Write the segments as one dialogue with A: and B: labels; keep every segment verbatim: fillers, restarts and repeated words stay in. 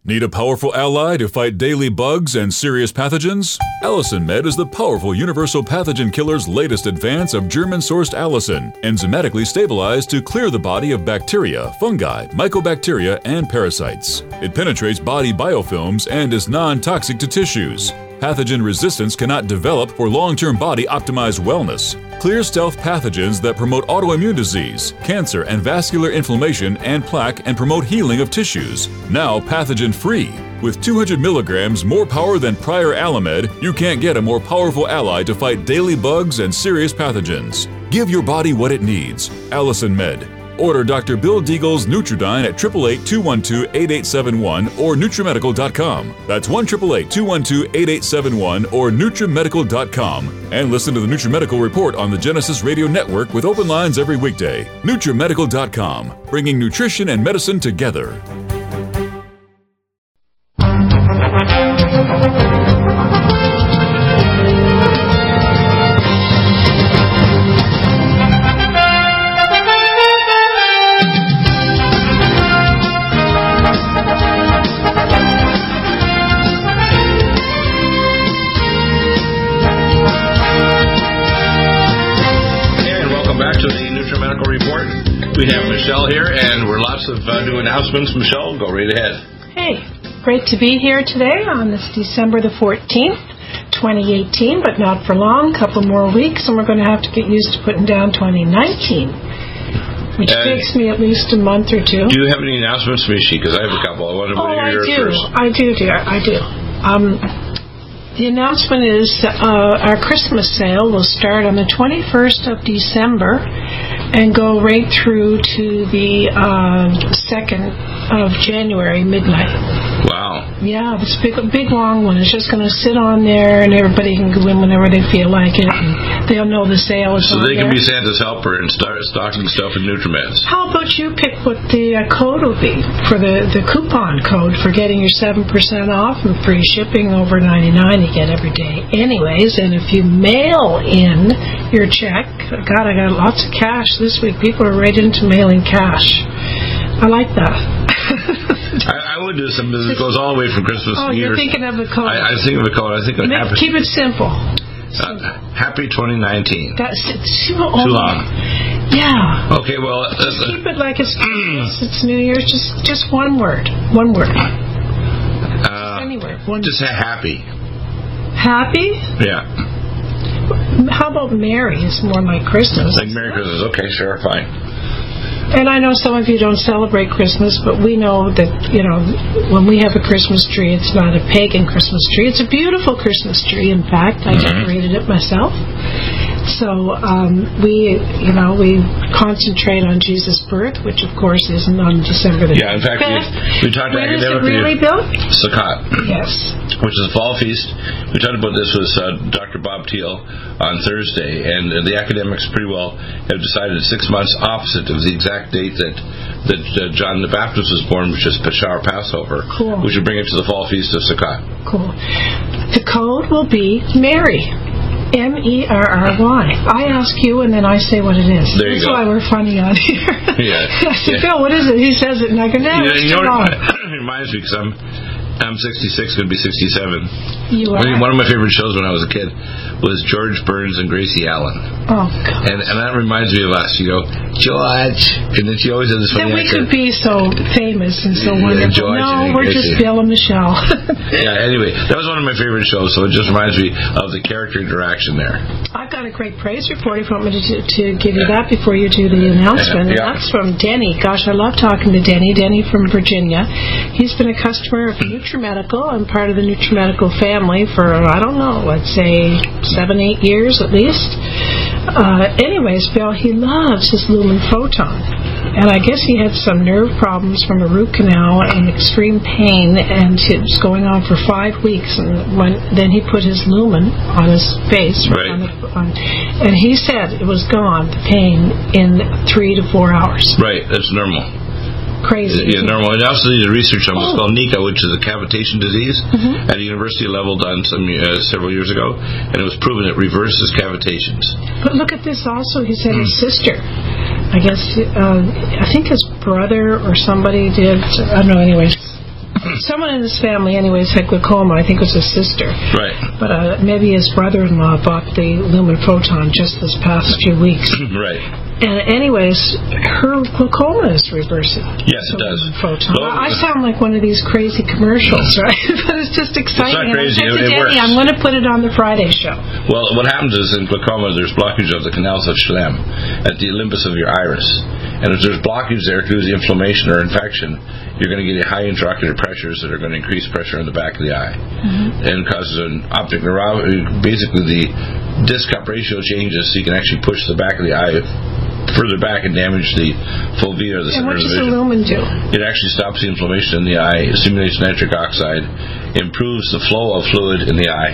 A: Need a powerful ally to fight daily bugs and serious pathogens? Allicin Med is the powerful universal pathogen killer's latest advance of German-sourced allicin, enzymatically stabilized to clear the body of bacteria, fungi, mycobacteria, and parasites. It penetrates body biofilms and is non-toxic to tissues. Pathogen resistance cannot develop for long-term body-optimized wellness. Clear stealth pathogens that promote autoimmune disease, cancer and vascular inflammation and plaque and promote healing of tissues. Now pathogen-free. With two hundred milligrams more power than prior Alamed, you can't get a more powerful ally to fight daily bugs and serious pathogens. Give your body what it needs. Allicin Med. Order Doctor Bill Deagle's Nutridyne at eight eight eight, two one two, eight eight seven one or Nutrimedical dot com. That's one eight eight eight, two one two, eight eight seven one or Nutrimedical dot com. And listen to the Nutrimedical Report on the Genesis Radio Network with open lines every weekday. Nutrimedical dot com, bringing nutrition and medicine together.
B: We have Michelle here, and we're lots of uh, new announcements. Michelle, go right ahead.
C: Hey, great to be here today on this December the fourteenth, twenty eighteen, but not for long, a couple more weeks, and we're going to have to get used to putting down twenty nineteen, which uh, takes me at least a month or two.
B: Do you have any announcements, Michi? Because I have a couple. I want to
C: oh,
B: hear
C: I
B: yours
C: do.
B: first.
C: I do, dear. I do. Um, the announcement is uh, our Christmas sale will start on the twenty-first of December and go right through to the uh, second of January, midnight.
B: Wow.
C: Yeah, it's a big, big long one. It's just going to sit on there, and everybody can go in whenever they feel like it, and they'll know the sale is
B: so
C: on
B: they can
C: there.
B: be Santa's helper and start stocking stuff in Nutrimeds.
C: How about you pick what the uh, code will be for the, the coupon code for getting your seven percent off and free shipping over ninety-nine you get every day anyways, and if you mail in your check, God, I got lots of cash this week. People are right into mailing cash. I like that.
B: I, I would do something that goes all the way from Christmas
C: oh,
B: to New
C: you're
B: Year's.
C: thinking of a code.
B: I, I think of a code. I think of
C: Make,
B: happy.
C: Keep it simple.
B: Uh, happy twenty nineteen.
C: That's it's too, oh,
B: too long.
C: Yeah.
B: Okay, well,
C: just uh, keep it like it's it's New Year's. Just just one word. One word.
B: Uh,
C: just any word. One
B: just say happy.
C: Happy?
B: Yeah.
C: How about Merry? It's more like Christmas.
B: Like Merry Christmas. Okay, sure, fine.
C: And I know some of you don't celebrate Christmas, but we know that, you know, when we have a Christmas tree, it's not a pagan Christmas tree. It's a beautiful Christmas tree, in fact. I mm-hmm. decorated it myself. So um, we, you know, we concentrate on Jesus' birth, which, of course, isn't on December the
B: yeah, in fact, we, we talked
C: when
B: academically.
C: When is it really, Bill?
B: Sukkot.
C: Yes.
B: Which is a fall feast. We talked about this with uh, Doctor Bob Thiel on Thursday, and uh, the academics pretty well have decided six months opposite of the exact date that that uh, John the Baptist was born, which is Peshar Passover,
C: cool.
B: which would bring it to the fall feast of Sukkot.
C: Cool. The code will be Mary. M E R R Y. I ask you, and then I say what it is.
B: There you
C: That's
B: go.
C: why we're funny on here.
B: Yeah.
C: I said,
B: yeah.
C: Bill, what is it? He says it, and I go, no,
B: you know,
C: it's
B: you know
C: wrong.
B: It reminds me, because I'm, I'm sixty-six, going to be sixty-seven.
C: You are?
B: One of my favorite shows when I was a kid was George Burns and Gracie Allen.
C: Oh, God.
B: And, and that reminds me of us. You go, George. And then she always has this funny
C: That we
B: accent.
C: could be so famous and so
B: yeah,
C: wonderful.
B: George
C: No, we're
B: Gracie.
C: just Bill and Michelle.
B: Yeah, anyway, that was one of my favorite shows, so it just reminds me of the character interaction there.
C: I've got a great praise report if you want me to, to give you that before you do the announcement.
B: Yeah.
C: And that's from Denny. Gosh, I love talking to Denny. Denny from Virginia. He's been a customer of Nutrimedical and part of the Nutrimedical family for, I don't know, let's say seven, eight years at least. Uh, anyways, Bill, he loves his Lumen Photon. And I guess he had some nerve problems from a root canal and extreme pain, and it was going on for five weeks. And when, then he put his Lumen on his face.
B: Right.
C: On the, on, and he said it was gone, the pain, in three to four hours.
B: Right, that's normal.
C: Crazy.
B: Yeah, normal. And also did research on what's
C: oh.
B: called Nika, which is a cavitation disease, mm-hmm. at a university level done some uh, several years ago, and it was proven it reverses cavitations.
C: But look at this also. He said his sister, I guess, uh, I think his brother or somebody did, I don't know, anyways. someone in his family, anyways, had glaucoma. I think it was his sister.
B: Right.
C: But uh, maybe his brother-in-law bought the Lumen Photon just this past few weeks.
B: Right.
C: And anyways, her glaucoma is reversing.
B: Yes, it does.
C: Photon.
B: Well,
C: I sound like one of these crazy commercials, right? But it's just exciting.
B: It's not crazy.
C: And I said to
B: It, it
C: Danny,
B: works.
C: I'm going to put it on the Friday show.
B: Well, what happens is in glaucoma, there's blockage of the canals of Schlemm at the olympus of your iris. And if there's blockage there due to the inflammation or infection, you're going to get high intraocular pressures that are going to increase pressure in the back of the eye. Mm-hmm. And causes an optic neuropathy. Basically, the disc-cup ratio changes so you can actually push the back of the eye further back and damage the fovea or the
C: and
B: center
C: what
B: of the
C: does
B: vision.
C: the lumen do?
B: It actually stops the inflammation in the eye, stimulates nitric oxide, improves the flow of fluid in the eye,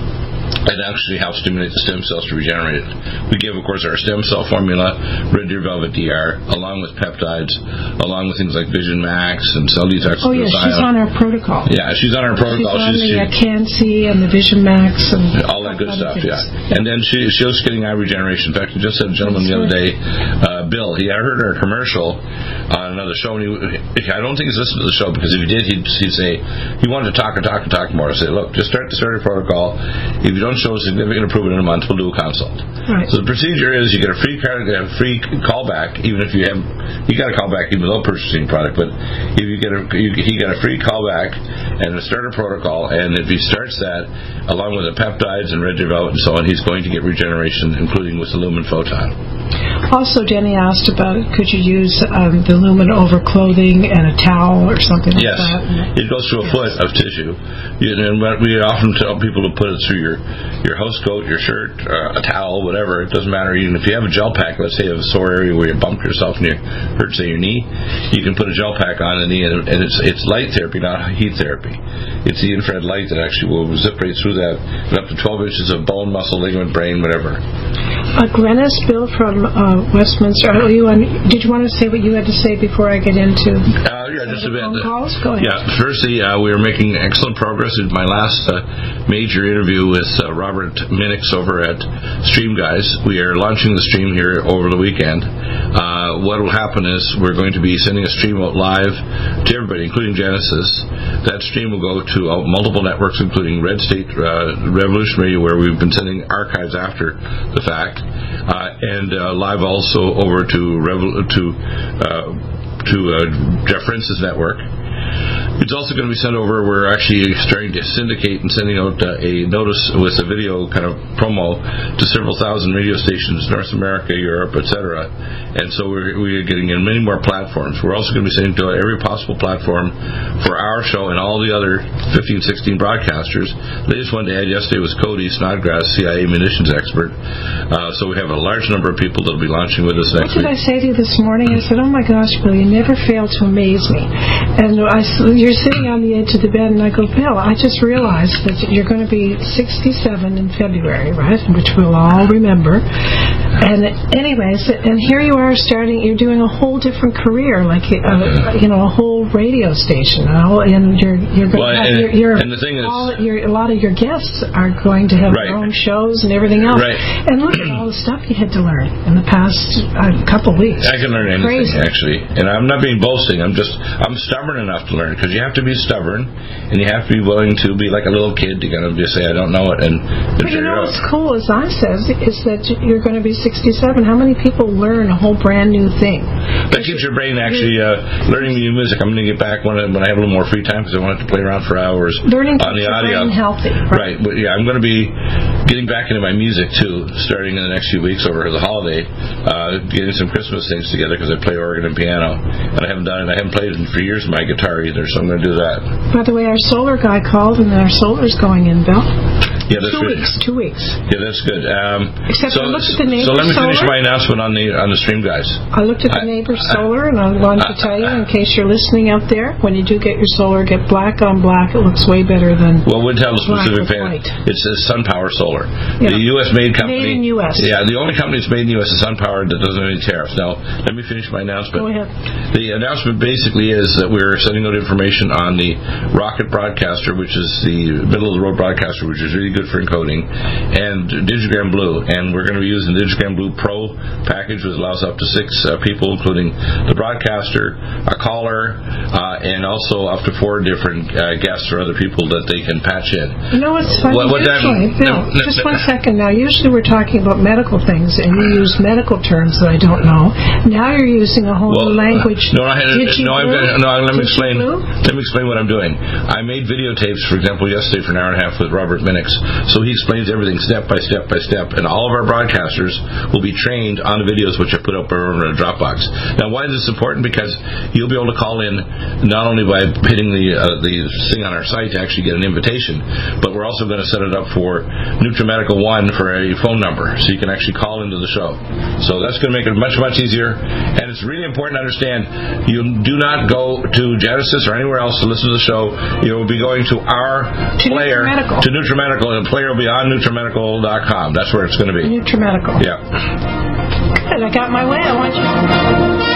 B: and actually helps stimulate the stem cells to regenerate it. We give, of course, our stem cell formula, Red Deer Velvet D R, along with peptides, along with things like Vision Max and Cell Detox.
C: Oh, yeah, she's on our protocol.
B: Yeah, she's on our protocol.
C: She's on
B: she's,
C: the uh,
B: she,
C: Cancy and the Vision Max and
B: all that good stuff,
C: things.
B: yeah. yeah. And then she, she was getting eye regeneration. In fact, we just had a gentleman the other day, uh, Bill. He I heard her commercial on another show, and he, I don't think he's listened to the show, because if he did, he'd, he'd say he wanted to talk and talk and talk more. I say, look, just start the starter protocol. If you don't show a significant improvement in a month, we'll do a consult.
C: Right.
B: So the procedure is you get a free card, a free callback, even if you have you got a callback even without purchasing product. But if you get a you, he got a free callback and a starter protocol, and if he starts that along with the peptides and red development and so on, he's going to get regeneration, including with the Lumen Photon.
C: Also, Denny asked about could you use um, the Lumen over clothing and a towel or something like
B: yes.
C: that?
B: Yes, it goes through a
C: yes.
B: foot of tissue. You know, we often tell people to put it through your your house coat, your shirt, uh, a towel, whatever. It doesn't matter. Even if you have a gel pack, let's say you have a sore area where you bumped yourself and you hurt, say, your knee, you can put a gel pack on the knee, and, and it's it's light therapy, not heat therapy. It's the infrared light that actually will zip right through that, and up to twelve inches of bone, muscle, ligament, brain, whatever.
C: Uh, Glennis, Bill from uh, Westminster. Are you on, did you want to say what you had to say before I get into
B: uh, yeah, just a bit.
C: phone calls? Go ahead.
B: Yeah, firstly, uh, we are making excellent progress. In my last uh, major interview with uh, Robert Minix over at Stream Guys, we are launching the stream here over the weekend. Uh, what will happen is we're going to be sending a stream out live to everybody, including Genesis. That stream will go to uh, multiple networks, including Red State uh, Revolution Radio, where we've been sending archives after the fact, uh, and uh, live also over to Revo- to uh, to uh, Jeff Prince's network. It's also going to be sent over. We're actually starting to syndicate and sending out uh, a notice with a video kind of promo to several thousand radio stations, North America, Europe, et cetera. And so we're, we're getting in many more platforms. We're also going to be sending to every possible platform for our show and all the other fifteen, sixteen broadcasters. The latest one to add yesterday was Cody Snodgrass, C I A munitions expert. Uh, so we have a large number of people that will be launching with us next
C: week. What did
B: week.
C: I say to you this morning? I said, oh my gosh, Bill, you never fail to amaze me. And I you're sitting on the edge of the bed, and I go, Bill, I just realized that you're going to be sixty-seven in February, right? Which we'll all remember. And anyways, and here you are starting, you're doing a whole different career, like, uh, you know, a whole radio station. And you're, you're going
B: well,
C: to have,
B: and,
C: your, your,
B: and the thing is,
C: all, your, a lot of your guests are going to have
B: right.
C: their own shows and everything else.
B: Right.
C: And look at all the stuff you had to learn in the past uh, couple of weeks.
B: I can learn anything,
C: Crazy.
B: actually. And I'm not being boasting. I'm just, I'm stubborn enough to learn, because you have to be stubborn, and you have to be willing to be like a little kid. You got to just say, I don't know it, and, and
C: but you
B: figure
C: know
B: it out.
C: what's cool, as I says, is that you're going to be sixty-seven. How many people learn a whole brand new thing?
B: That keeps your brain actually uh, learning new music. I'm going to get back when I, when I have a little more free time, because I want to play around for hours
C: learning
B: on the
C: keeps your
B: audio.
C: brain healthy.
B: Right. Right. But yeah, I'm going to be getting back into my music too, starting in the next few weeks over the holiday, uh, getting some Christmas things together, because I play organ and piano, and I haven't done it. I haven't played it for years with my guitar either, so I'm going to do that.
C: By the way, our solar guy called, and our solar's going in, Bill.
B: Yeah, that's
C: two
B: good.
C: weeks. Two weeks.
B: Yeah, that's good. Um,
C: Except
B: so,
C: I looked at the neighbor's
B: so let me finish
C: solar.
B: my announcement on the on the stream, guys.
C: I looked at the
B: I,
C: neighbor's
B: I,
C: solar, and I wanted to tell you, in case you're listening out there, when you do get your solar, get black on black. It looks way better than.
B: Well, we'll tell the specific fan.
C: White.
B: It's a SunPower Solar.
C: Yeah.
B: The U S made company.
C: Made in U S
B: Yeah, the only company that's made in the U S is SunPower that doesn't have any tariffs. Now, let me finish my announcement.
C: Go ahead.
B: The announcement basically is that we're sending out information on the Rocket Broadcaster, which is the middle of the road broadcaster, which is really good for encoding, and Digigram Blue. And we're going to be using the Digigram Blue Pro package, which allows up to six uh, people, including the broadcaster, a caller, uh, and also up to four different uh, guests or other people that they can patch in.
C: You know what's funny?
B: What, what
C: usually,
B: that,
C: Bill,
B: no, no,
C: just
B: no,
C: one second now. Usually we're talking about medical things, and you use medical terms that I don't know. Now you're using a whole
B: well,
C: new language.
B: No, I had, no, I'm gonna, no, let me
C: Digi
B: explain.
C: Blue?
B: Let me explain what I'm doing. I made videotapes, for example, yesterday for an hour and a half with Robert Minix. So he explains everything step by step by step, and all of our broadcasters will be trained on the videos which I put up over in a Dropbox. Now, why is this important? Because you'll be able to call in not only by hitting the uh, the thing on our site to actually get an invitation, but we're also going to set it up for NutriMedical One for a phone number, so you can actually call into the show. So that's going to make it much, much easier. And it's really important to understand, you do not go to Genesis or anywhere else to listen to the show. You will be going to our
C: to
B: player,
C: NutriMedical.
B: to NutriMedical, and the player will be on NutriMedical dot com. That's where it's going to be.
C: NutriMedical.
B: Yeah.
C: Good, I got my way. I want you.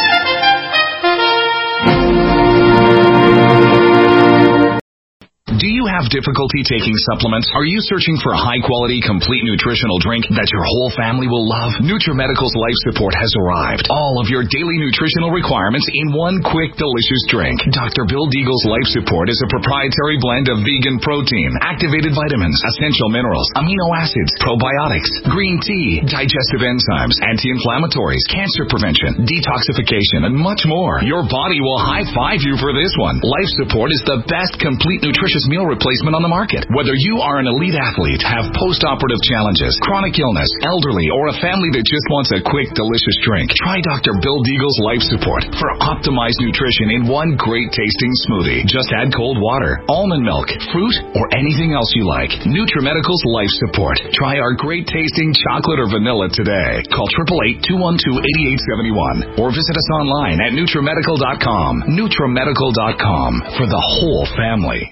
D: Do you have difficulty taking supplements? Are you searching for a high-quality, complete nutritional drink that your whole family will love? NutriMedical's Life Support has arrived. All of your daily nutritional requirements in one quick, delicious drink. Doctor Bill Deagle's Life Support is a proprietary blend of vegan protein, activated vitamins, essential minerals, amino acids, probiotics, green tea, digestive enzymes, anti-inflammatories, cancer prevention, detoxification, and much more. Your body will high-five you for this one. Life Support is the best complete nutritious meal replacement on the market. Whether you are an elite athlete, have post-operative challenges, chronic illness, elderly, or a family that just wants a quick, delicious drink, try Doctor Bill Deagle's Life Support for optimized nutrition in one great-tasting smoothie. Just add cold water, almond milk, fruit, or anything else you like. NutriMedical's Life Support. Try our great-tasting chocolate or vanilla today. Call eight eight eight, two one two, eight eight seven one or visit us online at NutriMedical dot com. NutriMedical dot com for the whole family.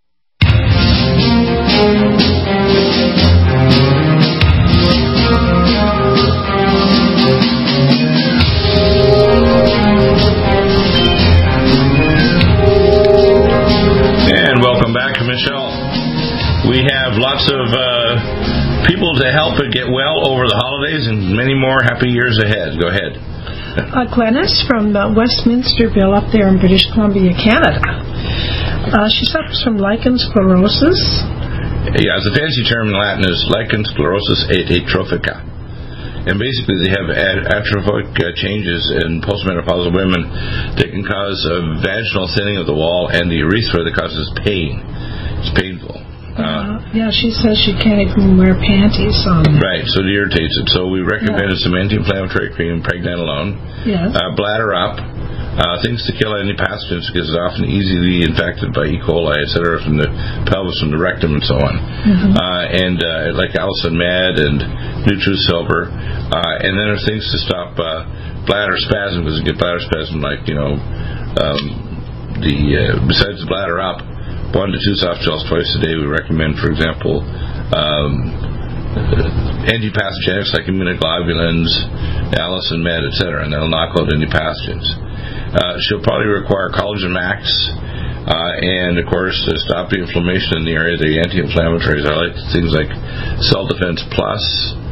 B: And welcome back, Michelle. We have lots of uh, people to help it get well over the holidays and many more happy years ahead. Go ahead.
C: Uh, Glennis from uh, Westminsterville up there in British Columbia, Canada. Uh, she suffers from lichen sclerosis.
B: Yeah, the fancy term in Latin is lichen sclerosis atrophica. And basically they have atrophic uh, changes in postmenopausal women that can cause a vaginal thinning of the wall and the urethra that causes pain. It's painful. Uh,
C: uh, yeah, she says she can't even wear panties on that.
B: Right, so it irritates it. So we recommended yeah. some anti-inflammatory cream, Pregnenolone,
C: yes.
B: uh, Bladder Up, uh, things to kill any pathogens because it's often easily infected by E. coli, et cetera, from the pelvis, from the rectum, and so on. Mm-hmm. Uh, and uh, like Allison Med and NutriSilver. Uh, and then there's things to stop uh, bladder spasm, because you get bladder spasm like, you know, um, the uh, besides the Bladder Up, one to two soft gels twice a day. We recommend, for example, um, antipathogenics like immunoglobulins, Allison Med, et cetera, and that'll knock out any pathogens. Uh, she'll probably require Collagen Max, uh, and of course, to stop the inflammation in the area, the anti-inflammatories. I like things like Cell Defense Plus,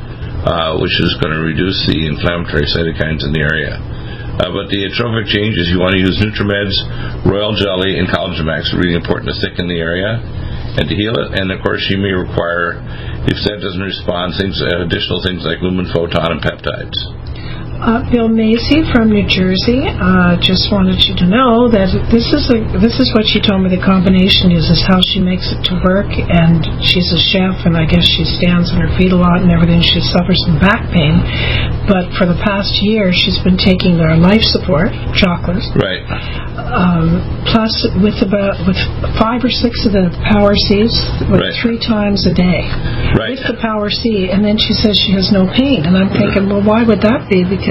B: uh, which is going to reduce the inflammatory cytokines in the area. Uh, but the atrophic changes, you want to use NutriMed's Royal Jelly and Collagen Max. Really important to thicken the area and to heal it. And of course, she may require, if that doesn't respond, things, uh, additional things like lumen photon and peptides.
C: Uh, Bill Macy from New Jersey uh, just wanted you to know that this is a, this is what she told me the combination is, is how she makes it to work, and she's a chef, and I guess she stands on her feet a lot and everything. She suffers from back pain, but for the past year she's been taking their life support, chocolate.
B: Right.
C: Um, plus with about with five or six of the Power Cs, with
B: right.
C: three times a day.
B: Right.
C: With the Power C, and then she says she has no pain, and I'm thinking, well, why would that be? Because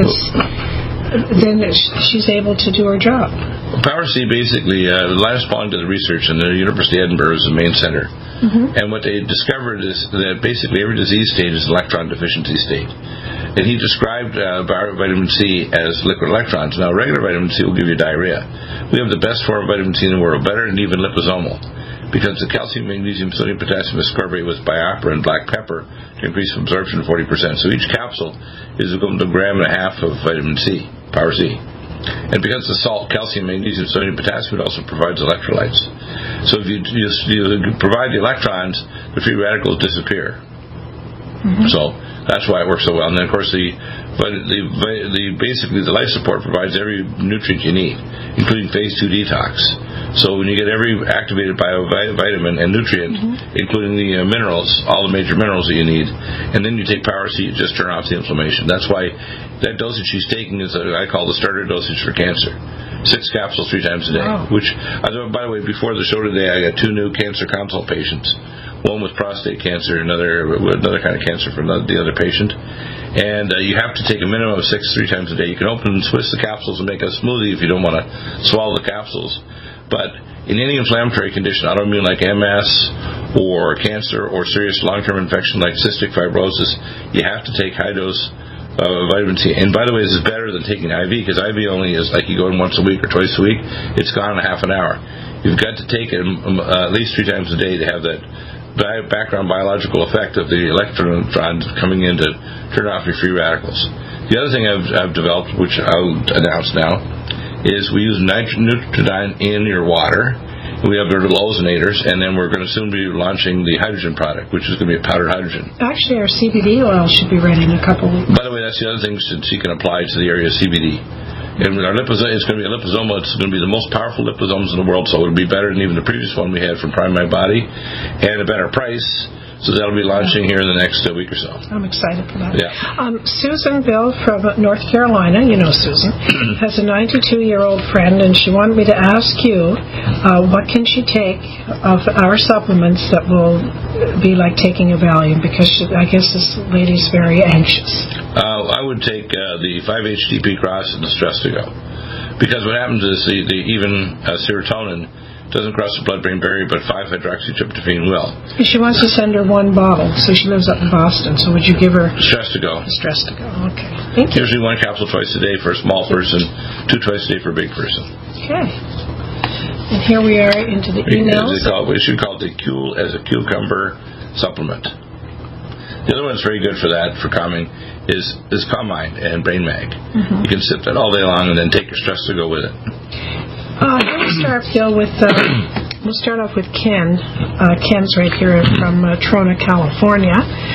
C: then she's able to do her job.
B: Power C basically, uh, the last belonged to the research, and the University of Edinburgh is the main center. Mm-hmm. And what they discovered is that basically every disease state is an electron deficiency state. And he described uh, vitamin C as liquid electrons. Now, regular vitamin C will give you diarrhea. We have the best form of vitamin C in the world, better than even liposomal. because the calcium, magnesium, sodium, potassium ascorbate with biopera and black pepper to increase absorption forty percent. So each capsule is equivalent to a gram and a half of vitamin C, Power C. And because the salt, calcium, magnesium, sodium, potassium, it also provides electrolytes. So if you, you, you provide the electrons, the free radicals disappear. Mm-hmm. So that's why it works so well. And then, of course, the, but the, the basically the life support provides every nutrient you need, including phase two detox. So when you get every activated biovitamin and nutrient, mm-hmm. including the uh, minerals, all the major minerals that you need, and then you take Power C, you just turn off the inflammation. That's why that dosage she's taking is what I call the starter dosage for cancer. Six capsules three times a day. Wow. Which, by the way, before the show today, I got two new cancer consult patients. One with prostate cancer, another another kind of cancer from the other patient. And uh, you have to take a minimum of six three times a day. You can open and twist the capsules and make a smoothie if you don't want to swallow the capsules. But in any inflammatory condition, autoimmune like M S or cancer or serious long-term infection like cystic fibrosis, you have to take high-dose uh, vitamin C. And by the way, this is better than taking I V, because I V only is like you go in once a week or twice a week. It's gone in a half an hour. You've got to take it um, uh, at least three times a day to have that background biological effect of the electrons coming in to turn off your free radicals. The other thing I've, I've developed, which I'll announce now, is we use Nutridyne in your water. We have our little ozonators, and then we're going to soon be launching the hydrogen product, which is going to be a powdered hydrogen.
C: Actually, our C B D oil should be ready in a couple of weeks.
B: By the way, that's the other thing that she can apply to the area of C B D. And our liposome, it's going to be a liposome. It's going to be the most powerful liposomes in the world, so it'll be better than even the previous one we had from Prime My Body, and a better price. So that'll be launching here in the next uh, week or so.
C: I'm excited for that.
B: Yeah.
C: Um, Susan Bill from North Carolina, you know Susan, has a ninety-two-year-old friend, and she wanted me to ask you, uh, what can she take of our supplements that will be like taking a Valium? Because she, I guess this lady's very anxious.
B: Uh, I would take uh, the five H T P Cross and the Stress to Go. Because what happens is the, the even uh, serotonin doesn't cross the blood-brain barrier, but five hydroxytryptophan will.
C: She wants to send her one bottle, so she lives up in Boston. So would you give her
B: Stress to Go?
C: Stress to Go. Okay. Thank you.
B: Usually one capsule twice a day for a small person, two twice a day for a big person.
C: Okay. And here we are into the emails.
B: We should call it the Cool as a Cucumber supplement. The other one's very good for that, for calming, is is Calm Mind and Brain Mag. Mm-hmm. You can sip that all day long and then take your Stress to Go with it.
C: Uh, we'll start, Phil, with, uh, we'll start off with Ken. Uh, Ken's right here from uh, Trona, California.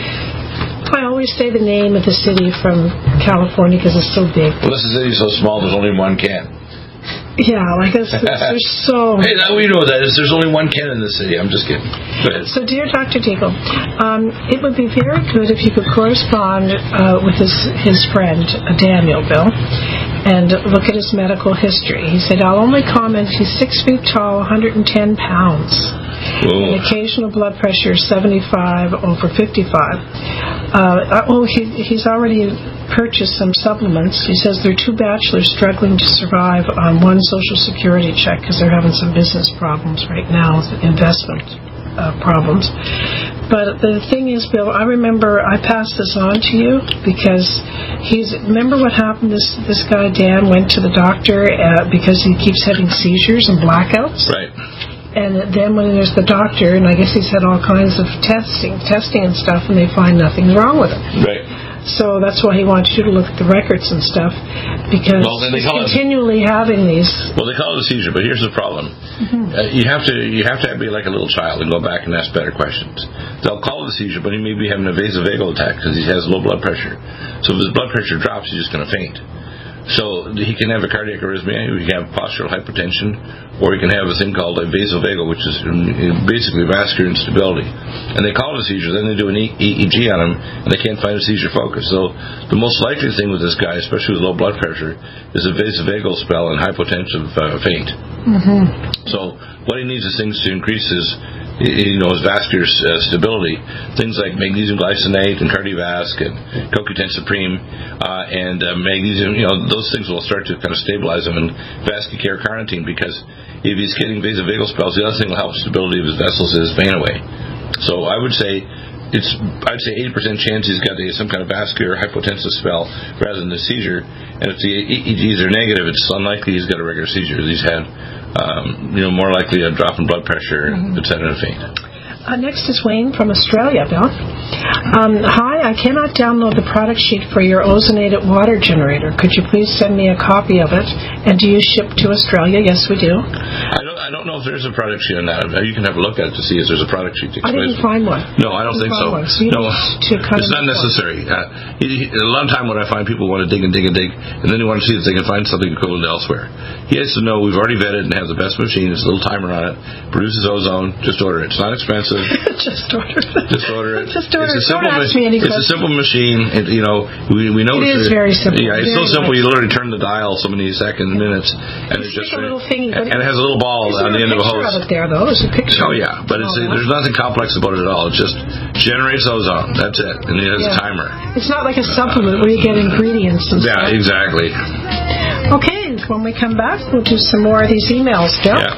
C: I always say the name of the city from California because it's so big.
B: Well, this city's so small, there's only one Ken.
C: Yeah, like it's, there's so...
B: Hey, now we know that. Is there's only one Ken in the city. I'm just kidding. Go ahead.
C: So, dear Doctor Deagle, um, it would be very good if you could correspond uh, with his, his friend, uh, Daniel, Bill, and look at his medical history. He said, I'll only comment, he's six feet tall, one hundred ten pounds. An occasional blood pressure seventy-five over fifty-five. Uh, oh, he, he's already purchased some supplements. He says there are two bachelors struggling to survive on one Social Security check because they're having some business problems right now, investment uh, problems. But the thing is, Bill, I remember I passed this on to you because he's. Remember what happened? This this guy Dan went to the doctor uh, because he keeps having seizures and blackouts.
B: Right.
C: And then when there's the doctor, and I guess he's had all kinds of testing, testing and stuff, and they find nothing's wrong with him.
B: Right.
C: So that's why he wants you to look at the records and stuff, because
B: well, then they
C: he's
B: call
C: continually
B: it,
C: having these.
B: Well, they call it a seizure, but here's the problem: mm-hmm. uh, you have to you have to be like a little child and go back and ask better questions. They'll call it a seizure, but he may be having a vasovagal attack because he has low blood pressure. So if his blood pressure drops, he's just going to faint. So he can have a cardiac arrhythmia, he can have postural hypertension, or he can have a thing called a vasovagal, which is basically vascular instability. And they call it a seizure. Then they do an E E G on him, and they can't find a seizure focus. So the most likely thing with this guy, especially with low blood pressure, is a vasovagal spell and hypotensive uh, faint. Mm-hmm. So what he needs is things to increase his you know, his vascular uh, stability, things like magnesium glycinate and Cardiovasc and C O Q ten Supreme uh, and uh, magnesium, you know, those things will start to kind of stabilize him, and Vascucare carnitine, because if he's getting vasovagal spells, the other thing that will help stability of his vessels is vein away. So I would say it's I'd say eighty percent chance he's got a, some kind of vascular hypotensive spell rather than a seizure. And if the E E Gs are negative, it's unlikely he's got a regular seizure. He's had, um, you know, more likely a drop in blood pressure, mm-hmm. et cetera, and a faint.
C: Uh, next is Wayne from Australia, Bill. Um, hi, I cannot download the product sheet for your ozonated water generator. Could you please send me a copy of it? And do you ship to Australia? Yes, we do.
B: I don't, I don't know if there's a product sheet on that. You can have a look at it to see if there's a product sheet.
C: I didn't find one.
B: No, I don't think so.
C: One, so
B: no,
C: to kind
B: it's not necessary. Uh, he, he, a lot of time when I find people want to dig and dig and dig, and then they want to see if they can find something equivalent elsewhere. He has to know we've already vetted and have the best machine. There's a little timer on it. Produces ozone. Just order it. It's not expensive.
C: Just order it.
B: Just order it.
C: Just order
B: it's
C: it.
B: A simple
C: Don't ask me any
B: it's
C: questions.
B: a simple machine. It, you know, we we know
C: it
B: it's
C: is
B: a,
C: very simple.
B: Yeah, it's
C: very
B: so simple.
C: nice.
B: You literally turn the dial so many seconds, minutes, and
C: it's
B: it just
C: like a little thingy,
B: and, and it has a little ball on the end of a hose.
C: There's a picture of it there, though. There's a picture.
B: Oh yeah, but it's, there's nothing complex about it at all. It just generates ozone. That's it, and it has yeah. a timer.
C: It's not like a supplement where you get ingredients and
B: yeah,
C: stuff.
B: Yeah, exactly.
C: Okay, when we come back, we'll do some more of these emails, Bill.
B: Yeah.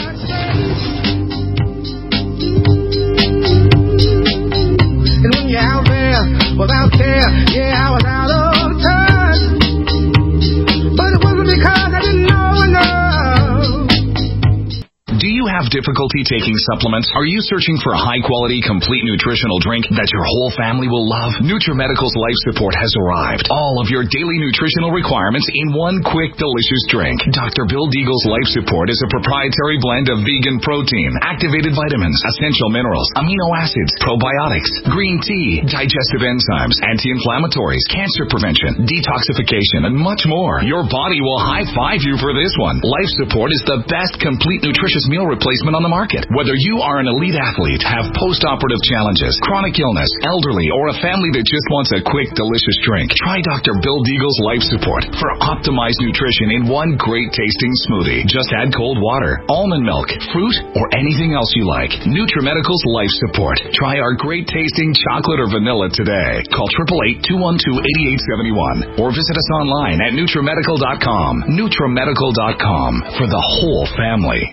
E: And when you're out there without care, yeah, I was out of touch. But it wasn't because I didn't know enough.
D: Do you have difficulty taking supplements? Are you searching for a high-quality, complete nutritional drink that your whole family will love? NutriMedical's Life Support has arrived. All of your daily nutritional requirements in one quick, delicious drink. Doctor Bill Deagle's Life Support is a proprietary blend of vegan protein, activated vitamins, essential minerals, amino acids, probiotics, green tea, digestive enzymes, anti-inflammatories, cancer prevention, detoxification, and much more. Your body will high-five you for this one. Life Support is the best complete nutritious meal replacement on the market. Whether you are an elite athlete, have post-operative challenges, chronic illness, elderly, or a family that just wants a quick, delicious drink, try Doctor Bill Deagle's Life Support for optimized nutrition in one great-tasting smoothie. Just add cold water, almond milk, fruit, or anything else you like. NutriMedical's Life Support. Try our great-tasting chocolate or vanilla today. Call eight eight eight, two one two, eight eight seven one or visit us online at NutriMedical dot com. NutriMedical dot com for the whole family.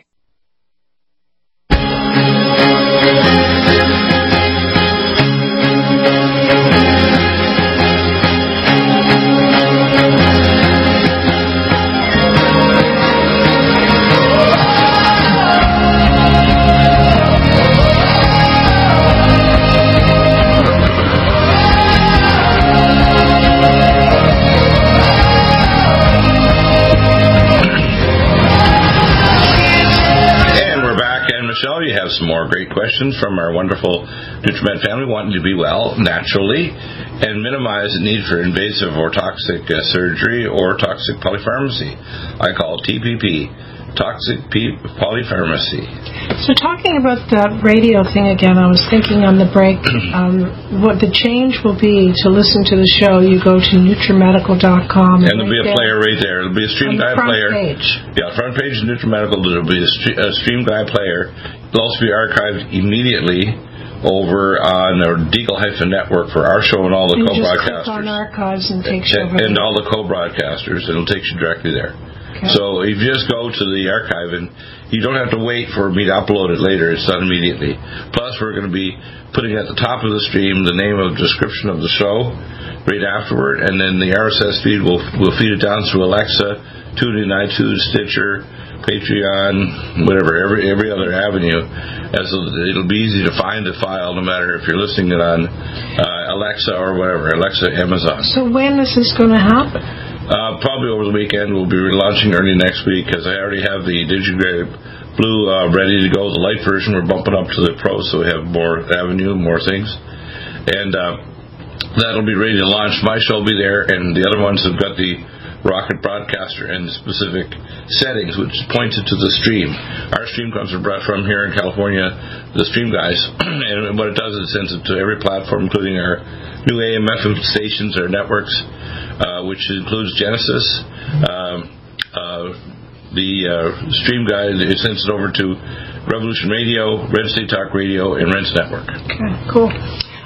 B: Some more great questions from our wonderful NutriMed family wanting to be well naturally and minimize the need for invasive or toxic uh, surgery or toxic polypharmacy. I call it T P P, toxic P- polypharmacy.
C: So talking about that radio thing again, I was thinking on the break, um, what the change will be to listen to the show. You go to NutriMedical dot com.
B: And there'll be a player right there. It'll be a Stream Guide player.
C: Page.
B: Yeah, front page of NutriMedical, there'll be a, st- a Stream Guide player. It'll also be archived immediately over on the Deagle Network for our show and all the
C: and
B: co-broadcasters.
C: Just click on archives and takes you over
B: and
C: there.
B: all the co-broadcasters. It'll take you directly there. Okay. So if you just go to the archive, and you don't have to wait for me to upload it later. It's done immediately. Plus, we're going to be putting at the top of the stream the name of the description of the show right afterward, and then the R S S feed will will feed it down through Alexa, TuneIn, iTunes, Stitcher, Patreon, whatever, every every other avenue. As it'll be easy to find the file, no matter if you're listening it on uh, Alexa or whatever, Alexa, Amazon.
C: So when is this going to happen?
B: Uh, probably over the weekend. We'll be launching early next week because I already have the Digigrade Blue uh, ready to go. The light version, we're bumping up to the Pro, so we have more avenue, more things. And uh, that'll be ready to launch. My show will be there, and the other ones have got the Rocket Broadcaster and specific settings, which is pointed to the stream. Our stream comes from here in California, the Stream Guys, and what it does is it sends it to every platform, including our new A M F M stations, our networks, uh, which includes Genesis, um, uh, the uh, Stream Guide. It sends it over to Revolution Radio, Red State Talk Radio, and Rents Network.
C: Okay, cool.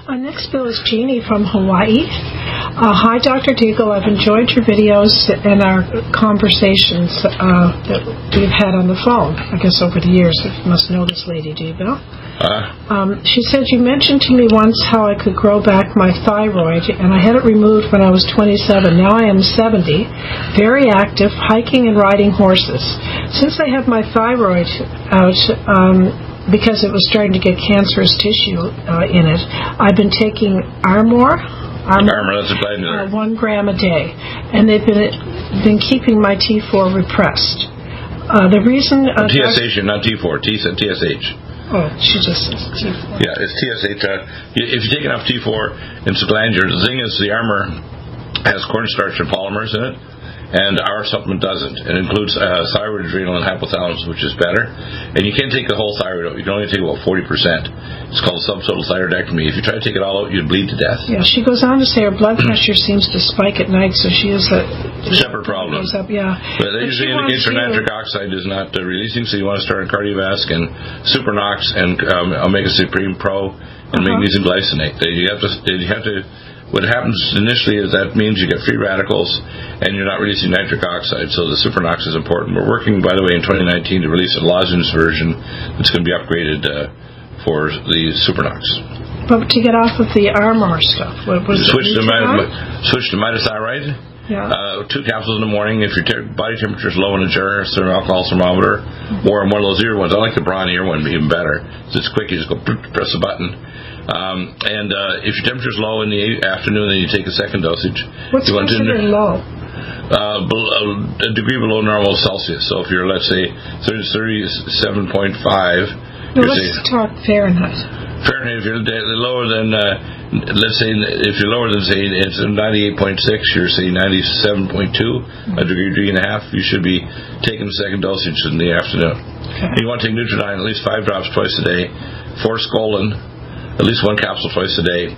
C: Uh, next, Bill, is Jeannie from Hawaii. Uh, hi, Doctor Deagle. I've enjoyed your videos and our conversations uh, that we've had on the phone, I guess, over the years. You must know this lady, do you, Bill?
B: Uh,
C: Um, she said, you mentioned to me once how I could grow back my thyroid, and I had it removed when I was twenty-seven. Now I am seventy, very active, hiking and riding horses. Since I have my thyroid out, um, because it was starting to get cancerous tissue uh, in it, I've been taking Armour, Armour,
B: Armour, that's a glandular.
C: uh, one gram a day, and they've been been keeping my T four repressed. Uh, the reason... Uh,
B: T S H, not T four, T S H.
C: Oh, she just says T four.
B: Yeah, it's T S H. Uh, if you take enough T four, it's a glandular. The thing is, the Armour has cornstarch and polymers in it, and our supplement doesn't. It includes uh, thyroid, adrenal, and hypothalamus, which is better. And you can't take the whole thyroid out. You can only take about forty percent. It's called subtotal thyroidectomy. If you try to take it all out, you'd bleed to death.
C: Yeah, she goes on to say her blood pressure seems to spike at night, so she has a...
B: Separate problem.
C: Goes up, yeah.
B: But they
C: But she
B: usually
C: wants
B: indicate
C: you-
B: nitric oxide is not uh, releasing, so you want to start on Cardiovasc and Supernox and um, Omega Supreme Pro and
C: Uh-huh.
B: magnesium glycinate. They, you have to... You have to What happens initially is that means you get free radicals and you're not releasing nitric oxide, so the Supernox is important. We're working, by the way, in twenty nineteen to release a lozenge version that's going to be upgraded uh, for the Supernox.
C: But to get off of the Armour stuff, what was
B: Switch
C: it?
B: to,
C: Nutrimod?
B: mi- switch to mitothyroid.
C: Yeah.
B: Uh, two capsules in the morning. If your te- body temperature is low in a jar, so an alcohol thermometer, or one of those ear ones. I like the Braun ear one even better. It's quick. You just go press a button. Um, and uh, if your temperature is low in the afternoon, then you take a second dosage.
C: What's
B: you want to
C: considered low?
B: uh, below, a degree below normal Celsius. So if you're, let's say, thirty-seven point five,
C: No,
B: you're
C: let's
B: saying
C: talk Fahrenheit.
B: Fahrenheit. If you're de- lower than, uh, let's say, if you're lower than, say, it's ninety-eight point six, you're, say, ninety-seven point two, mm-hmm. a degree, degree and a half, you should be taking the second dosage in the afternoon.
C: Okay.
B: You want to take Nutridyne at least five drops twice a day, Forskolin, at least one capsule twice a day,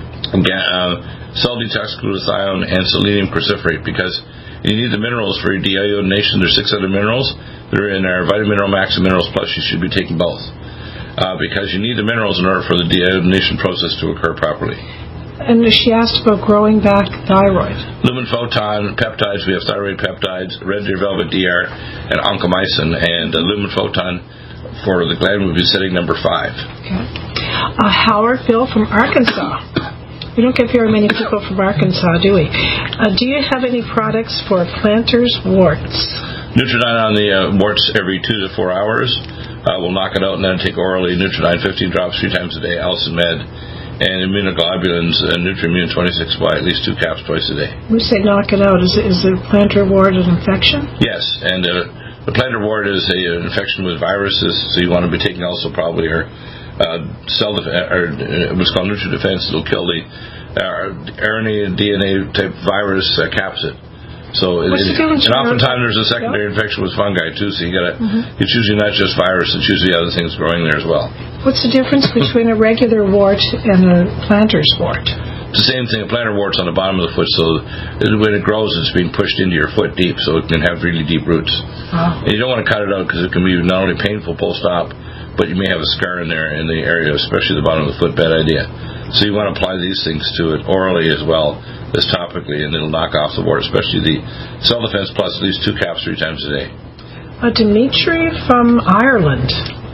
B: uh, cell detox glutathione, and selenium cruciferate, because you need the minerals for your deiodination. There's six other minerals that are in our Vitamin Mineral Max and Minerals Plus. You should be taking both, uh, because you need the minerals in order for the deiodination process to occur properly.
C: And she asked about growing back thyroid.
B: Lumen Photon peptides, we have thyroid peptides, red deer velvet D R, and oncomycin, and uh, Lumen Photon for the gland would be setting number five.
C: Okay. Uh, Howard Bill from Arkansas. We don't get very many people from Arkansas, do we? Uh, do you have any products for planters' warts?
B: Nutridyne on the uh, warts every two to four hours. Uh, we'll knock it out and then take orally Nutridyne fifteen drops three times a day, Allison Med, and immunoglobulins and Nutriimmune twenty-six Y, at least two caps twice a day.
C: We say knock it out. Is, is the plantar wart an infection?
B: Yes, and uh, the plantar wart is a, an infection with viruses, so you want to be taking also probably your uh, cell def- or uh, what's called NutriDefense. It'll kill the uh, R N A and D N A type virus uh, capsid. So it,
C: What's the difference
B: and
C: between
B: oftentimes there's a secondary
C: yep.
B: infection with fungi too. So you got to
C: Mm-hmm.
B: it's usually not just virus; it's usually other things growing there as well.
C: What's the difference between a regular wart and a plantar's wart?
B: It's the same thing. A plantar wart's on the bottom of the foot, so when it grows, it's being pushed into your foot deep, so it can have really deep roots.
C: Oh.
B: And you don't want to cut it out because it can be not only painful post-op, but you may have a scar in there in the area, especially the bottom of the foot. Bad idea. So you want to apply these things to it orally as well as topically, and it'll knock off the wart, especially the Cell Defense Plus, at least two caps three times a day.
C: Uh, Dimitri from Ireland.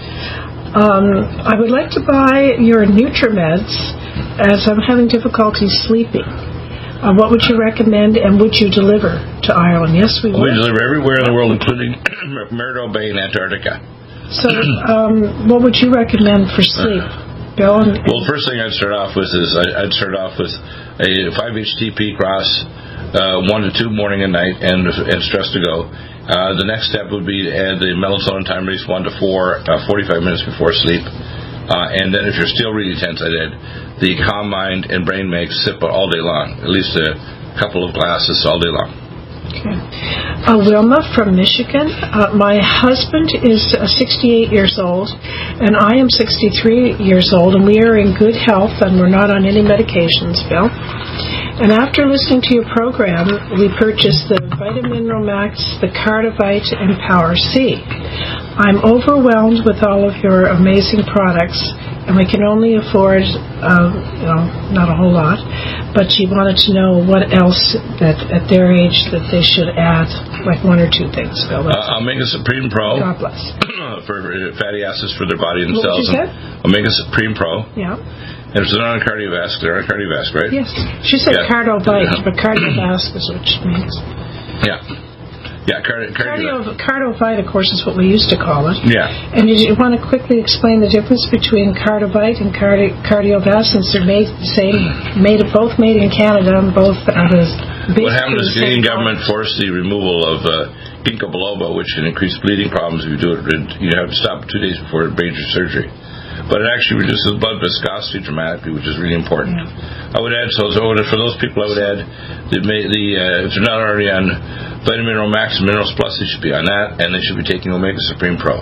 C: Um, I would like to buy your NutriMeds as I'm having difficulty sleeping. Uh, what would you recommend, and would you deliver to Ireland? Yes, we would.
B: We deliver everywhere in the world, including Meridor Bay in Antarctica.
C: So, um, what would you recommend for sleep, Bill? And,
B: Well, the first thing I'd start off with is I, I'd start off with a five H T P cross, uh, one to two morning and night, and and stress to go. Uh, the next step would be to add the melatonin time release one to four, uh, forty-five minutes before sleep. Uh, and then if you're still really tense, I'd add the Calm Mind and Brain Make sip all day long, at least a couple of glasses all day long.
C: Okay. Uh, Wilma from Michigan. Uh, my husband is uh, sixty-eight years old, and I am sixty-three years old, and we are in good health, and we're not on any medications, Bill. And after listening to your program, we purchased the Vitamin Mineral Max, the Cardivite, and Power C. I'm overwhelmed with all of your amazing products, and we can only afford, uh, you know, not a whole lot, but she wanted to know what else that at their age that they should add, like one or two things. Go with.
B: Uh, Omega Supreme Pro.
C: God bless.
B: For fatty acids for their body and
C: What
B: cells.
C: you said?
B: Omega Supreme Pro.
C: Yeah.
B: And it's non-cardiovascular, cardiovascular, right?
C: Yes. She said
B: Yeah.
C: Cardovite,
B: Yeah.
C: but cardiovascular is what she means.
B: Yeah. Yeah, cardi- cardio.
C: Cardio, Cardovite, of course, is what we used to call it.
B: Yeah.
C: And did you want to quickly explain the difference between Cardovite and cardi- cardiovascular? Since they're made the same, made both made in Canada and both are the.
B: What happened is the Canadian government forced the removal of uh, ginkgo biloba, which can increase bleeding problems if you do it. You have to stop two days before major surgery. But it actually reduces blood viscosity dramatically, which is really important.
C: Yeah.
B: I would add, so, so for those people, I would add, the, the uh, if they're not already on Vitamin Mineral Max and Minerals Plus, they should be on that, and they should be taking Omega Supreme Pro.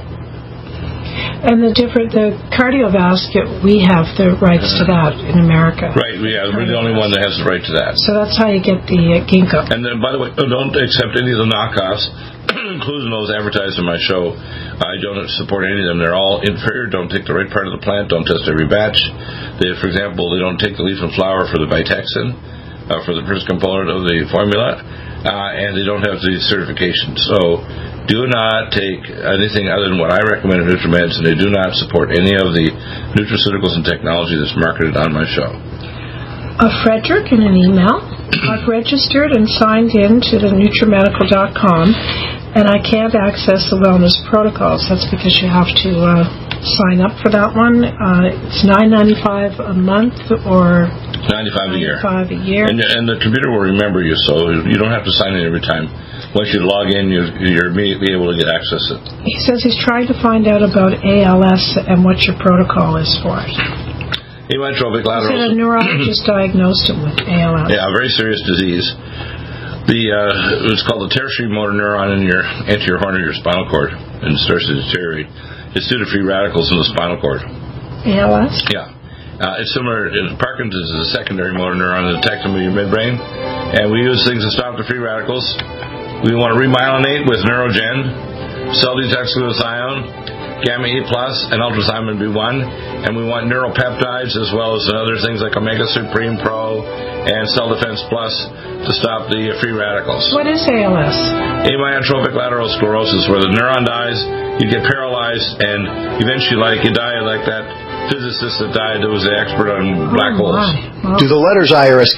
C: And the different, the cardiovascular, we have the rights to that in America.
B: Right, yeah, we're the only one that has the right to that.
C: So that's how you get the uh, ginkgo.
B: And then, by the way, don't accept any of the knockoffs, including those advertised in my show. I don't support any of them. They're all inferior. Don't take the right part of the plant. Don't test every batch. They, for example, they don't take the leaf and flower for the Vitexin, uh, for the first component of the formula, uh, and they don't have the certification. So do not take anything other than what I recommend in NutriMeds, and they do not support any of the nutraceuticals and technology that's marketed on my show.
C: Uh, Frederick, in an email, I've registered and signed in to the Nutrimedical dot com, and I can't access the wellness protocols. That's because you have to uh, sign up for that one. Uh, it's nine ninety-five a month or
B: ninety-five a year.
C: ninety-five a year.
B: And, and the computer will remember you, so you don't have to sign in every time. Once you log in, you, you're immediately able to get access to it.
C: He says he's trying to find out about A L S and what your protocol is for it.
B: Amyotrophic
C: He said a
B: lateral.
C: neurologist diagnosed him with A L S.
B: Yeah, a very serious disease. The uh, it's called the tertiary motor neuron in your anterior horn of your spinal cord, and it starts to deteriorate. It's due to free radicals in the spinal cord.
C: A L S?
B: Yeah. Uh, it's similar, uh, Parkinson's is a secondary motor neuron that attacks them in your midbrain, and we use things to stop the free radicals. We want to remyelinate with Neurogen, cell detox glutathione, gamma E plus, and ultrathymine B one, and we want neuropeptides as well as other things like Omega Supreme Pro and Cell Defense Plus to stop the free radicals.
C: What is A L S?
B: Amyotrophic lateral sclerosis, where the neuron dies, you get paralyzed, and eventually, like you die like that physicist that died that was the expert on black
C: Oh,
B: holes.
C: my. Well,
F: Do the letters I R S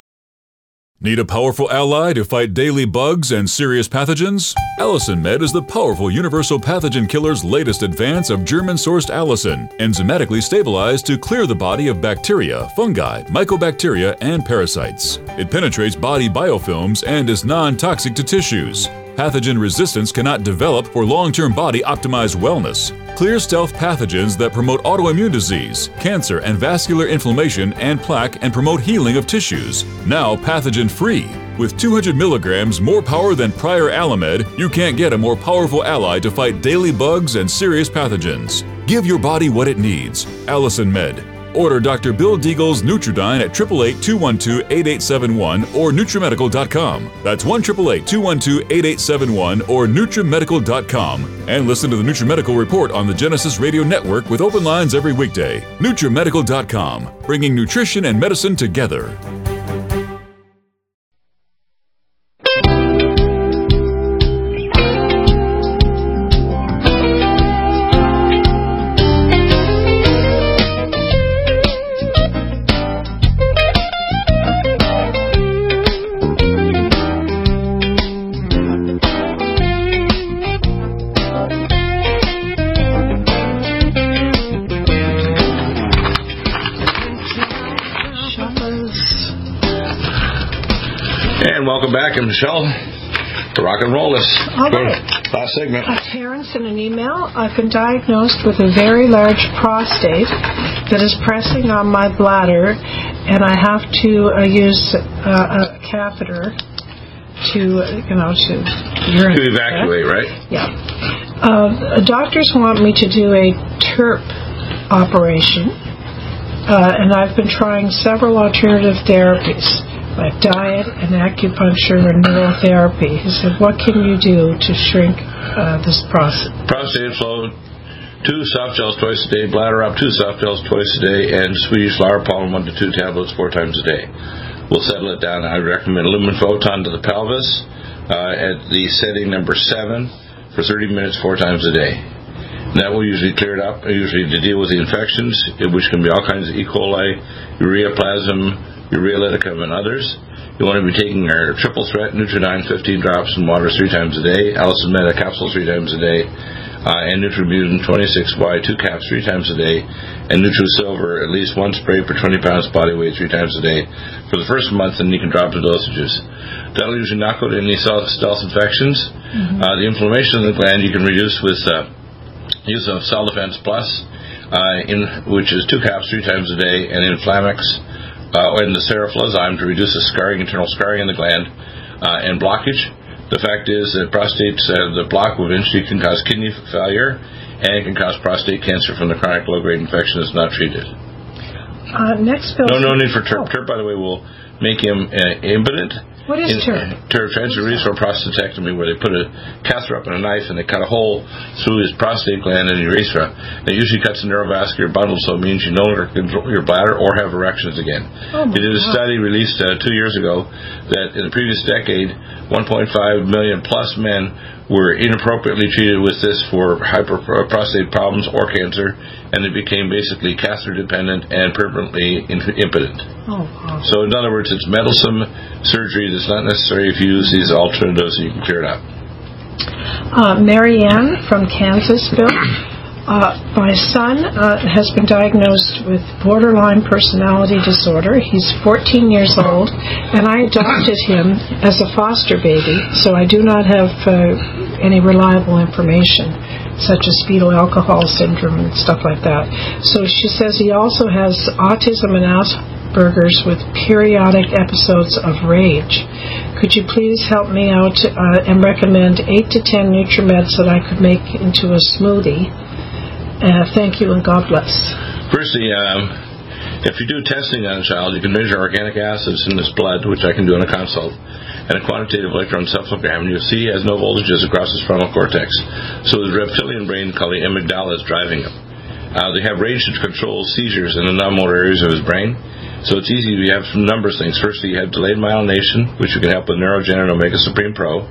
A: Need a powerful ally to fight daily bugs and serious pathogens? Allison Med is the powerful universal pathogen killer's latest advance of German-sourced allicin, enzymatically stabilized to clear the body of bacteria, fungi, mycobacteria, and parasites. It penetrates body biofilms and is non-toxic to tissues. Pathogen resistance cannot develop for long-term body-optimized wellness. Clear stealth pathogens that promote autoimmune disease, cancer and vascular inflammation and plaque and promote healing of tissues. Now pathogen-free. With two hundred milligrams more power than prior Alamed, you can't get a more powerful ally to fight daily bugs and serious pathogens. Give your body what it needs. Allison Med. Order Doctor Bill Deagle's Nutridyne at eight eight eight, two one two, eight eight seven one or Nutrimedical dot com. That's one eight eight eight, two one two, eight eight seven one or Nutrimedical dot com. And listen to the Nutrimedical Report on the Genesis Radio Network with open lines every weekday. Nutrimedical dot com, bringing nutrition and medicine together.
B: Welcome back, and Michelle, to rock and roll this.
C: All right.
B: Last segment.
C: Uh, Terrence, in an email, I've been diagnosed with a very large prostate that is pressing on my bladder, and I have to uh, use uh, a catheter to, you know, to urinate.
B: To evacuate, right?
C: Yeah. Uh, doctors want me to do a TURP operation, uh, and I've been trying several alternative therapies. like diet and acupuncture and neurotherapy. He said, what can you do to shrink uh, this prostate?
B: Prostate flow, two soft gels twice a day, bladder up, two soft gels twice a day, and Swedish flower pollen, one to two tablets four times a day. We'll settle it down. I recommend lumen photon to the pelvis uh, at the setting number seven for thirty minutes four times a day. And that will usually clear it up, usually to deal with the infections, which can be all kinds of E. coli, urea plasm, urea lyticum, and others. You want to be taking our triple threat, Nutridyne fifteen drops in water three times a day, Allison Med a capsule three times a day, uh, and Nutributin twenty-six Y two caps three times a day, and NutriSilver at least one spray per twenty pounds body weight three times a day for the first month, and you can drop the dosages. That'll usually knock out any stealth infections. Mm-hmm. Uh, the inflammation in the gland you can reduce with uh, use of Cell Defense Plus, uh, in, which is two caps three times a day, and Inflamex, Uh, and the seroflozyme to reduce the scarring, internal scarring in the gland, uh, and blockage. The fact is that prostate, uh, the block eventually can cause kidney failure and can cause prostate cancer from the chronic low-grade infection that's not treated.
C: Uh, next, Bill.
B: No, no need for TERP. Oh. TERP, by the way, will make him uh, impotent.
C: What is TERP?
B: TERP, transurethral prostatectomy, where they put a catheter up in a knife and they cut a hole through his prostate gland and urethra. It usually cuts the neurovascular bundle, so it means you no longer control your bladder or have erections again.
C: Oh
B: they did a study released uh, two years ago that in the previous decade, one point five million plus men were inappropriately treated with this for hyperprostate problems or cancer, and they became basically catheter-dependent and permanently impotent.
C: Oh, wow.
B: So in other words, it's meddlesome surgery that's not necessary if you use these alternatives and you can clear it up.
C: Uh, Mary Ann from Kansas, Bill. Uh, my son uh, has been diagnosed with borderline personality disorder. He's fourteen years old, and I adopted him as a foster baby, so I do not have uh, any reliable information, such as fetal alcohol syndrome and stuff like that. So she says he also has autism and Asperger's with periodic episodes of rage. Could you please help me out uh, and recommend eight to ten NutriMeds that I could make into a smoothie? Uh, thank you and God bless.
B: Firstly, um, if you do testing on a child, you can measure organic acids in his blood, which I can do in a consult, and a quantitative electroencephalogram, and you'll see he has no voltages across his frontal cortex. So the reptilian brain called the amygdala is driving him. Uh, they have range to control seizures in the non-motor areas of his brain. So it's easy. We have some numbers things. Firstly, you have delayed myelination, which you can help with Neurogen and Omega Supreme Pro.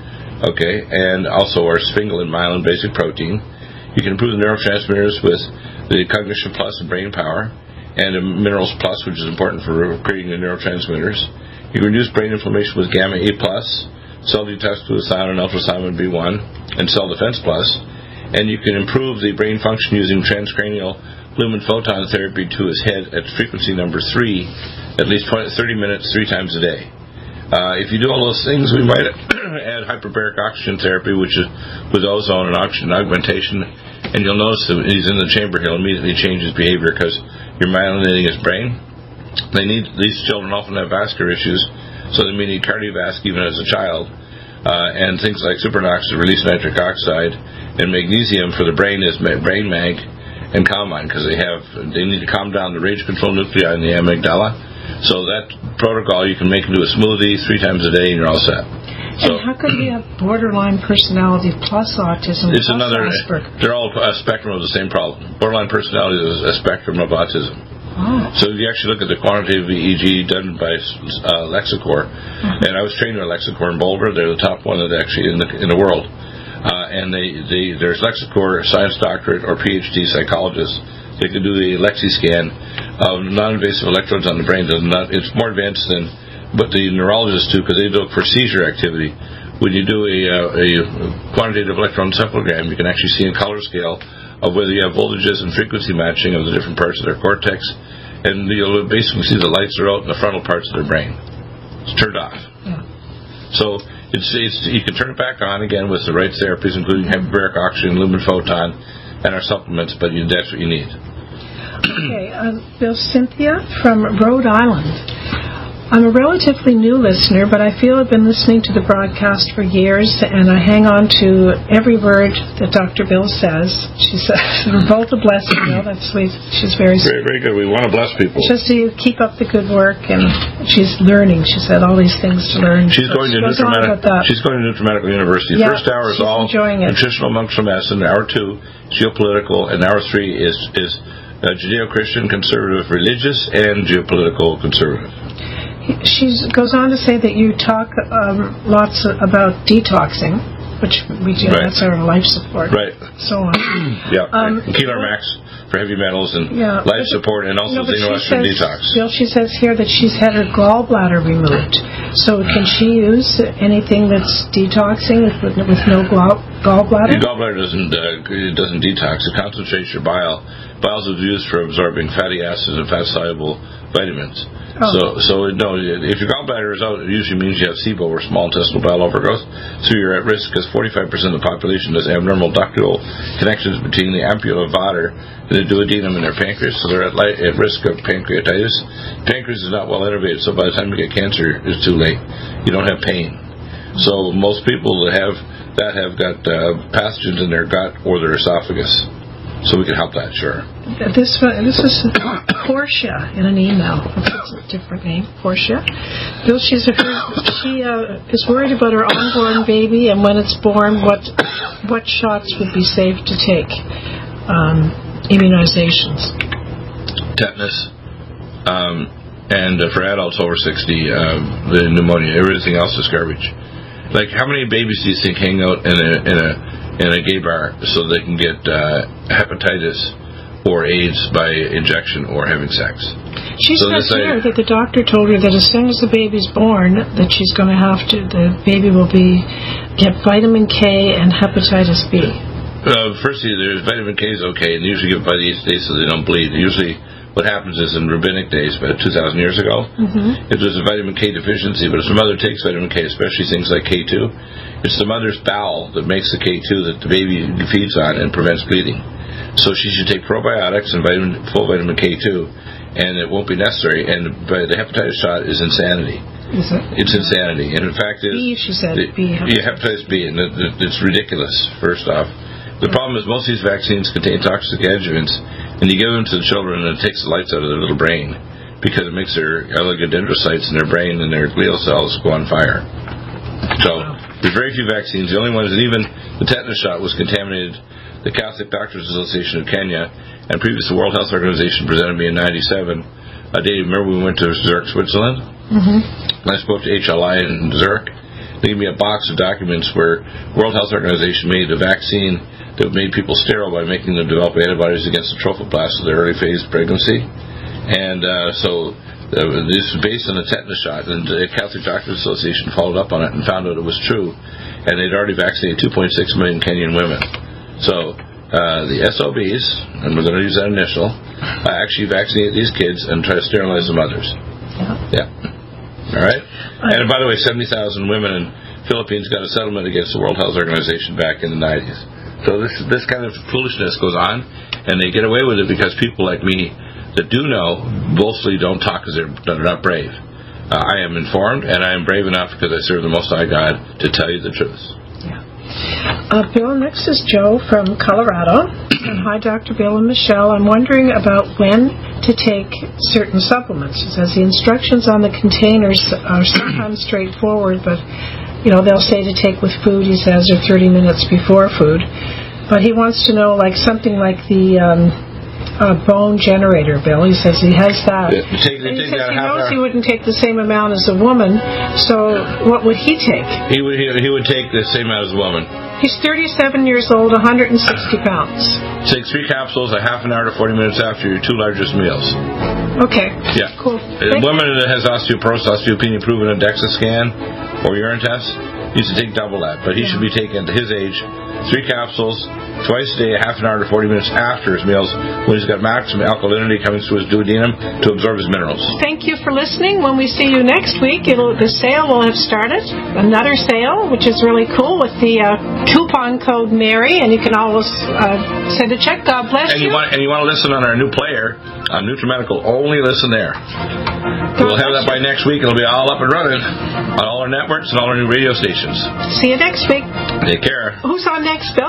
B: Okay, and also our sphingolin myelin basic protein. You can improve the neurotransmitters with the Cognition Plus and Brain Power, and a Minerals Plus, which is important for creating the neurotransmitters. You can reduce brain inflammation with Gamma A Plus, Cell Detox Glutathione and Ultrathymine B one, and Cell Defense Plus. And you can improve the brain function using transcranial lumen photon therapy to his head at frequency number three, at least twenty, thirty minutes, three times a day. Uh, if you do all those things, we might add hyperbaric oxygen therapy, which is with ozone and oxygen augmentation, and you'll notice that when he's in the chamber, he'll immediately change his behavior because you're myelinating his brain. They need these children often have vascular issues, so they may need cardiovasc even as a child, uh, and things like Supernox to release nitric oxide, and magnesium for the brain is brain mag, and Calmine because they have they need to calm down the rage control nuclei in the amygdala. So that protocol you can make into a smoothie three times a day and you're all set. So,
C: and how could we have borderline personality plus autism
B: it's
C: plus
B: another,
C: Asperger's?
B: They're all a spectrum of the same problem. Borderline personality is a spectrum of autism.
C: Oh.
B: So if you actually look at the quantitative E E G done by uh, Lexicor, mm-hmm. and I was trained by Lexicor in Boulder. They're the top one that actually in the in the world. Uh, and they, they there's Lexicor science doctorate or P H D psychologists. They can do the Lexi scan of non-invasive electrodes on the brain. Not, it's more advanced than what the neurologists do because they look for seizure activity. When you do a, uh, a quantitative electroencephalogram, you can actually see a color scale of whether you have voltages and frequency matching of the different parts of their cortex, and you'll basically see the lights are out in the frontal parts of their brain. It's turned off.
C: Yeah.
B: So it's, it's you can turn it back on again with the right therapies, including hyperbaric oxygen, lumen photon, and our supplements, but you, that's what you need.
C: Okay, uh, Bill, Cynthia from Rhode Island. I'm a relatively new listener, but I feel I've been listening to the broadcast for years, and I hang on to every word that Doctor Bill says. She says, we're both a blessing, Bill. That's sweet. She's very sweet.
B: Very, very good. We want to bless people.
C: Just to keep up the good work, and she's learning. She said all these things to learn.
B: She's
C: so
B: going
C: she
B: to Nutramedical. She's going to Nutramedical University.
C: Yeah,
B: First hour is all nutritional functional medicine. Hour two, geopolitical, and hour three is is uh, Judeo-Christian, conservative, religious, and geopolitical conservative.
C: She goes on to say that you talk um, lots about detoxing, which we do. Right. That's our life support.
B: Right.
C: So on.
B: Yeah.
C: Um,
B: Keelar Max for heavy metals and
C: yeah,
B: life support, and also
C: no,
B: xenoestrogen detox.
C: Bill, she says here that she's had her gallbladder removed. So can she use anything that's detoxing with, with no gall, gallbladder?
B: The gallbladder doesn't uh, it doesn't detox. It concentrates your bile. Bile is used for absorbing fatty acids and fat-soluble vitamins. Oh. So, so no, if your gallbladder is out, it usually means you have SIBO, or small intestinal bowel overgrowth. So you're at risk, because forty-five percent of the population has abnormal ductal connections between the ampulla of Vater and the duodenum in their pancreas. So they're at, li- at risk of pancreatitis. Pancreas is not well innervated, so by the time you get cancer, it's too late. You don't have pain. So most people that have that have got uh, pathogens in their gut or their esophagus. So we can help that, sure.
C: This uh, this is Portia in an email. It's a different name, Portia. Bill, she's a, she uh, is worried about her unborn baby, and when it's born, what what shots would be safe to take? Um, immunizations.
B: Tetanus, um, and uh, for adults over sixty, uh, the pneumonia. Everything else is garbage. Like, how many babies do you think hang out in a in a in a gay bar so they can get uh, hepatitis or AIDS by injection or having sex?
C: She so says here that the doctor told her that as soon as the baby's born, that she's going to have to, the baby will be get vitamin K and hepatitis B.
B: Uh, firstly, there's vitamin K is okay, and they usually give it by these days so they don't bleed. Usually, what happens is in rabbinic days, about two thousand years ago, mm-hmm. if there's a vitamin K deficiency, but if the mother takes vitamin K, especially things like K two, it's the mother's bowel that makes the K two that the baby feeds on and prevents bleeding. So she should take probiotics and vitamin, full vitamin K two, and it won't be necessary. And the hepatitis shot is insanity.
C: Is it?
B: It's insanity. And in fact, it's,
C: B, she said.
B: The,
C: B,
B: hepatitis. Yeah, hepatitis B, and it's ridiculous, first off. The problem is most of these vaccines contain toxic adjuvants, and you give them to the children, and it takes the lights out of their little brain because it makes their oligodendrocytes in their brain and their glial cells go on fire. So there's very few vaccines. The only ones, and even the tetanus shot was contaminated. The Catholic Doctors Association of Kenya and previous the World Health Organization presented me in ninety-seven. A day, remember we went to Zurich, Switzerland? Mm-hmm. And I spoke to H L I in Zurich. They gave me a box of documents where World Health Organization made a vaccine that made people sterile by making them develop antibodies against the trophoblast of their early phase pregnancy. And uh, so uh, this is based on a tetanus shot, and the Catholic Doctors Association followed up on it and found out it was true, and they'd already vaccinated two point six million Kenyan women. So uh, the S O Bs, and we're going to use that initial, uh, actually vaccinate these kids and try to sterilize the mothers. Yeah. yeah. All right? And by the way, seventy thousand women in Philippines got a settlement against the World Health Organization back in the nineties. So this this kind of foolishness goes on, and they get away with it because people like me that do know mostly don't talk because they're, they're not brave. Uh, I am informed, and I am brave enough because I serve the Most High God to tell you the truth.
C: Yeah. Uh, Bill, next is Joe from Colorado. And hi, Doctor Bill and Michelle. I'm wondering about when to take certain supplements. It says the instructions on the containers are sometimes straightforward, but you know, they'll say to take with food, he says, or thirty minutes before food. But he wants to know, like, something like the um, uh, bone generator, Bill. He says he has that.
B: Yeah, take,
C: and he
B: take
C: says he
B: hour.
C: knows he wouldn't take the same amount as a woman, so what would he take?
B: He would, he, he would take the same amount as a woman.
C: He's thirty-seven years old, one hundred sixty pounds.
B: Take three capsules a half an hour to forty minutes after your two largest meals.
C: Okay.
B: Yeah.
C: Cool.
B: A woman that has osteoporosis, osteopenia proven a DEXA scan or urine test needs to take double that, but he yeah. should be taking, at his age, three capsules, twice a day, half an hour to forty minutes after his meals, when he's got maximum alkalinity coming through his duodenum to absorb his minerals.
C: Thank you for listening. When we see you next week, it'll, the sale will have started. Another sale, which is really cool, with the uh, coupon code Mary, and you can always uh, send a check. God bless
B: and
C: you.
B: you want, and you want to listen on our new player, on NutriMedical, only listen there.
C: God
B: We'll have that by next week. It'll be all up and running on all our networks and all our new radio stations.
C: See you next week.
B: Take care.
C: Who's on next, Bill?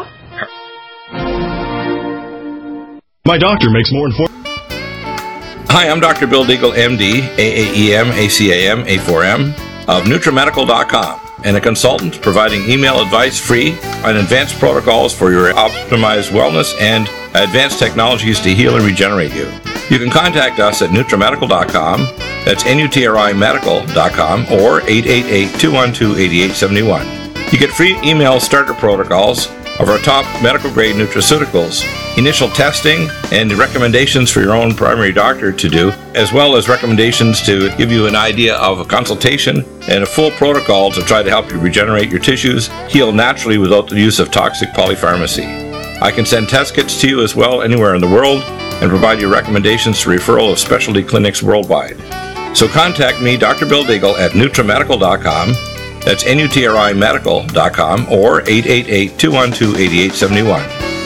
F: My doctor makes more informed.
B: Hi, I'm Doctor Bill Deagle, M D, A A E M, A C A M, A four M, of NutriMedical dot com, and a consultant providing email advice free on advanced protocols for your optimized wellness and advanced technologies to heal and regenerate you. You can contact us at NutriMedical dot com, that's N U T R I Medical dot com, or eight eight eight, two one two, eight eight seven one. You get free email starter protocols of our top medical-grade nutraceuticals, initial testing, and recommendations for your own primary doctor to do, as well as recommendations to give you an idea of a consultation and a full protocol to try to help you regenerate your tissues, heal naturally without the use of toxic polypharmacy. I can send test kits to you as well anywhere in the world and provide you recommendations to referral of specialty clinics worldwide. So contact me, Doctor Bill Deagle, at NutriMedical dot com. That's N U T R I Medical dot com, or eight eight eight, two one two, eight eight seven one.